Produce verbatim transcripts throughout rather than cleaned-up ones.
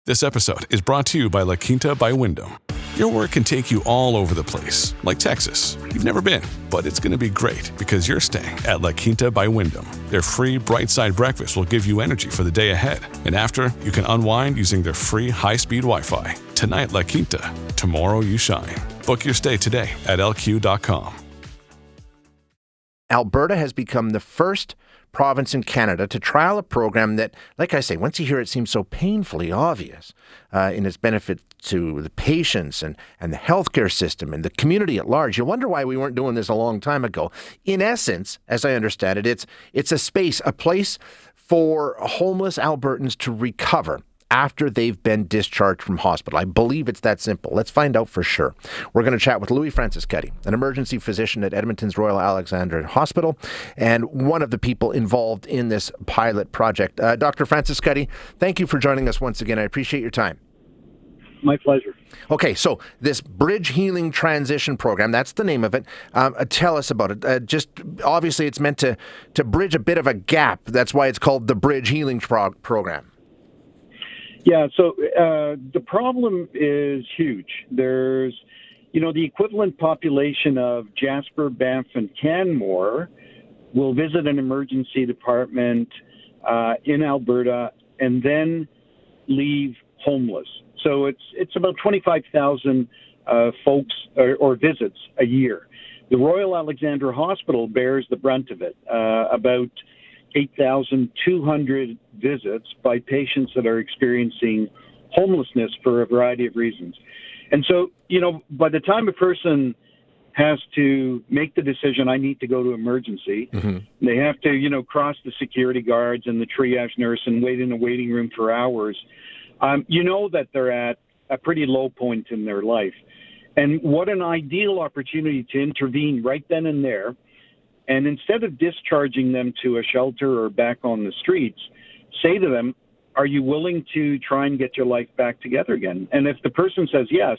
This episode is brought to you by La Quinta by Wyndham. Your work can take you all over the place, like Texas. You've never been, but it's going to be great because you're staying at La Quinta by Wyndham. Their free Bright Side breakfast will give you energy for the day ahead. And after, you can unwind using their free high-speed Wi-Fi. Tonight, La Quinta. Tomorrow, you shine. Book your stay today at L Q dot com. Alberta has become the first province in Canada to trial a program that, like I say, once you hear it, seems so painfully obvious uh, in its benefit to the patients and, and the healthcare system and the community at large. You wonder why we weren't doing this a long time ago. In essence, as I understand it, it's it's a space, a place for homeless Albertans to recover after they've been discharged from hospital. I believe it's that simple. Let's find out for sure. We're going to chat with Louis Franciscetti, an emergency physician at Edmonton's Royal Alexandra Hospital and one of the people involved in this pilot project. Uh, Doctor Franciscetti, thank you for joining us once again. I appreciate your time. My pleasure. Okay, so this Bridge Healing Transition Program, that's the name of it. Um, uh, tell us about it. Uh, just obviously it's meant to, to bridge a bit of a gap. That's why it's called the Bridge Healing Pro- Program. Yeah, so uh, the problem is huge. There's, you know, the equivalent population of Jasper, Banff, and Canmore will visit an emergency department uh, in Alberta and then leave homeless. So it's it's about twenty-five thousand uh, folks or, or visits a year. The Royal Alexandra Hospital bears the brunt of it, uh, about eight thousand two hundred visits by patients that are experiencing homelessness for a variety of reasons. And so, you know, by the time a person has to make the decision, I need to go to emergency, mm-hmm. they have to, you know, cross the security guards and the triage nurse and wait in a waiting room for hours. Um, you know that they're at a pretty low point in their life. And what an ideal opportunity to intervene right then and there. And instead of discharging them to a shelter or back on the streets, say to them, are you willing to try and get your life back together again? And if the person says yes,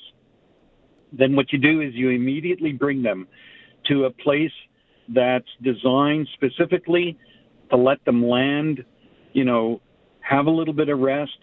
then what you do is you immediately bring them to a place that's designed specifically to let them land, you know, have a little bit of rest,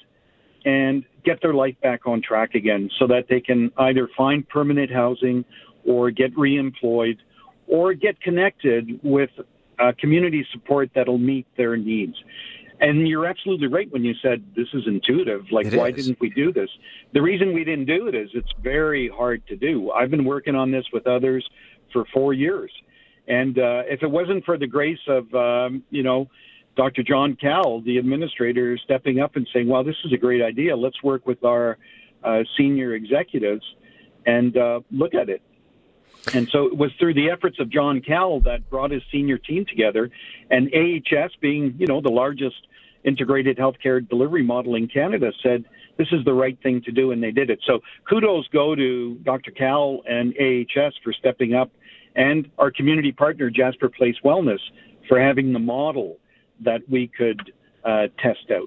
and get their life back on track again so that they can either find permanent housing or get reemployed or get connected with uh, community support that'll meet their needs. And you're absolutely right when you said this is intuitive. Like, it why is. didn't we do this? The reason we didn't do it is it's very hard to do. I've been working on this with others for four years. And uh, if it wasn't for the grace of, um, you know, Doctor John Cowell, the administrator, stepping up and saying, well, this is a great idea. Let's work with our uh, senior executives and uh, look at it. And so it was through the efforts of John Cowell that brought his senior team together, and A H S, being, you know, the largest integrated healthcare delivery model in Canada, said this is the right thing to do, and they did it. So kudos go to Doctor Cowell and A H S for stepping up, and our community partner, Jasper Place Wellness, for having the model that we could uh, test out.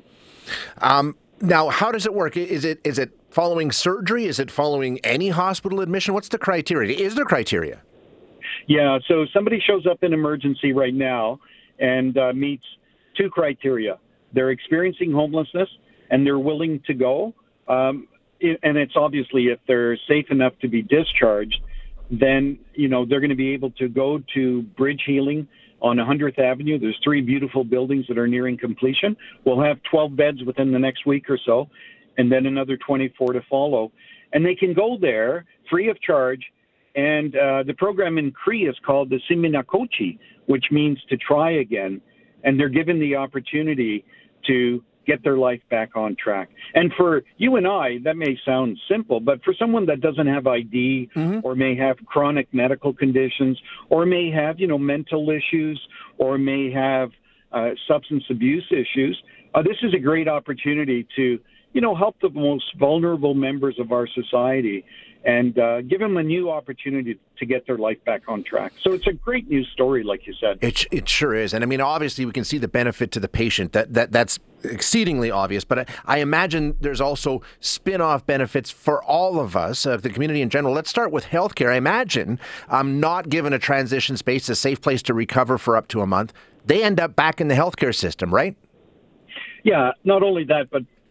Um, now, how does it work? Is it is it following surgery? Is it following any hospital admission? What's the criteria? Is there criteria? Yeah, so somebody shows up in emergency right now and uh, meets two criteria. They're experiencing homelessness and they're willing to go. Um, and it's obviously if they're safe enough to be discharged, then, you know, they're going to be able to go to Bridge Healing on one hundredth Avenue. There's three beautiful buildings that are nearing completion. We'll have twelve beds within the next week or so, and then another twenty-four to follow. And they can go there free of charge. And uh, the program in Cree is called the Siminakochi, which means to try again. And they're given the opportunity to get their life back on track. And for you and I, that may sound simple, but for someone that doesn't have I D mm-hmm. or may have chronic medical conditions or may have, you know, mental issues or may have uh, substance abuse issues, uh, this is a great opportunity to, you know, help the most vulnerable members of our society and uh, give them a new opportunity to get their life back on track. So it's a great news story, like you said. It it sure is. And I mean, obviously we can see the benefit to the patient. That that that's exceedingly obvious. But I, I imagine there's also spin-off benefits for all of us, uh, the community in general. Let's start with healthcare. I imagine um, not given a transition space, a safe place to recover for up to a month, they end up back in the healthcare system, right? Yeah, not only that, but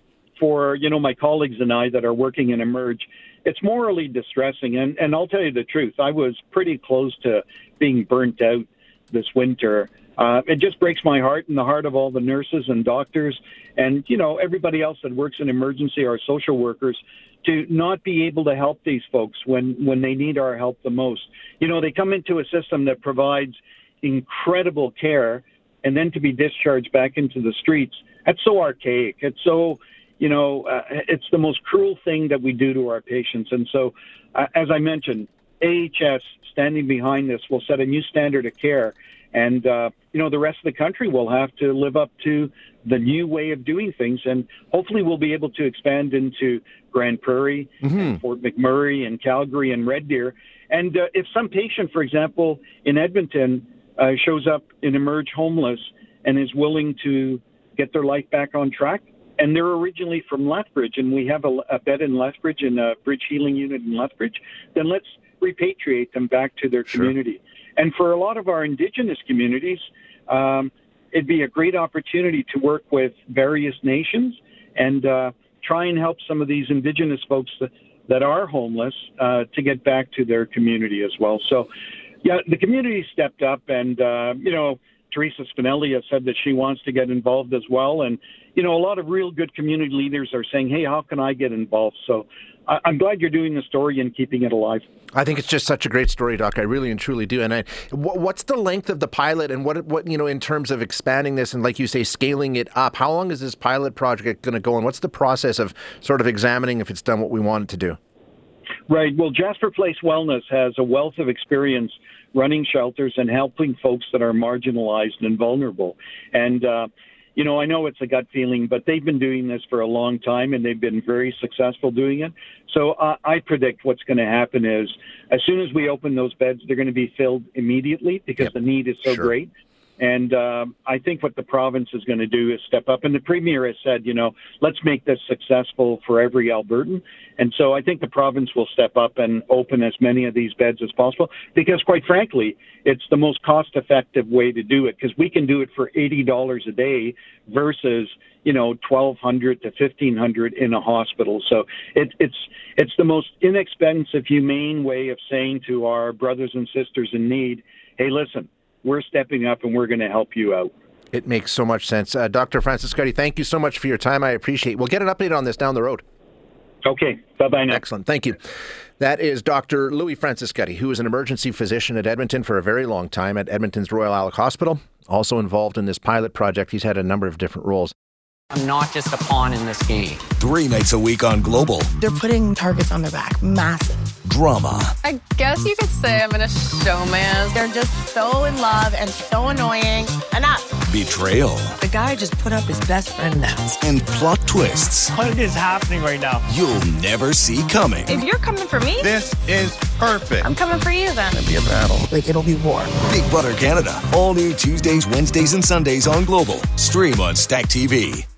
for, you know, my colleagues and I that are working in Emerge, it's morally distressing. And, and I'll tell you the truth, I was pretty close to being burnt out this winter. Uh, it just breaks my heart and the heart of all the nurses and doctors and, you know, everybody else that works in emergency, our social workers, to not be able to help these folks when, when they need our help the most. You know, they come into a system that provides incredible care, and then to be discharged back into the streets, that's so archaic. It's so, you know, uh, it's the most cruel thing that we do to our patients. And so, uh, as I mentioned, A H S standing behind this will set a new standard of care. And, uh, you know, the rest of the country will have to live up to the new way of doing things. And hopefully we'll be able to expand into Grand Prairie, mm-hmm. and Fort McMurray, and Calgary, and Red Deer. And uh, if some patient, for example, in Edmonton uh, shows up in Emerge homeless and is willing to get their life back on track, and they're originally from Lethbridge, and we have a, a bed in Lethbridge and a bridge healing unit in Lethbridge, then let's repatriate them back to their community. Sure. And for a lot of our Indigenous communities, um, it'd be a great opportunity to work with various nations and uh, try and help some of these Indigenous folks that, that are homeless uh, to get back to their community as well. So, yeah, the community stepped up, and, uh, you know, Teresa Spinelli has said that she wants to get involved as well. And, you know, a lot of real good community leaders are saying, hey, how can I get involved? So I- I'm glad you're doing the story and keeping it alive. I think it's just such a great story, Doc. I really and truly do. And I, wh- what's the length of the pilot, and what, what you know, in terms of expanding this and, like you say, scaling it up? How long is this pilot project going to go, and what's the process of sort of examining if it's done what we want it to do? Right. Well, Jasper Place Wellness has a wealth of experience running shelters and helping folks that are marginalized and vulnerable. And, uh, you know, I know it's a gut feeling, but they've been doing this for a long time, and they've been very successful doing it. So uh, I predict what's going to happen is as soon as we open those beds, they're going to be filled immediately because yep. the need is so sure. great. And um, I think what the province is going to do is step up. And the Premier has said, you know, let's make this successful for every Albertan. And so I think the province will step up and open as many of these beds as possible because, quite frankly, it's the most cost-effective way to do it because we can do it for eighty dollars a day versus, you know, twelve hundred to fifteen hundred in a hospital. So it, it's it's the most inexpensive, humane way of saying to our brothers and sisters in need, hey, listen, we're stepping up and we're going to help you out. It makes so much sense. Uh, Doctor Francis Cuddy, thank you so much for your time. I appreciate it. We'll get an update on this down the road. Okay. Bye-bye now. Excellent. Thank you. That is Doctor Louis Francis Cuddy, who is an emergency physician at Edmonton for a very long time at Edmonton's Royal Alec Hospital. Also involved in this pilot project. He's had a number of different roles. I'm not just a pawn in this game. Three nights a week on Global. They're putting targets on their back. Massive. Drama. I guess you could say I'm in a showman. They're just so in love and so annoying. Enough. Betrayal. The guy just put up his best friend now. And plot twists. What is happening right now? You'll never see coming. If you're coming for me, this is perfect. I'm coming for you then. It'll be a battle. Like, it'll be war. Big Brother Canada. All new Tuesdays, Wednesdays, and Sundays on Global. Stream on Stack T V.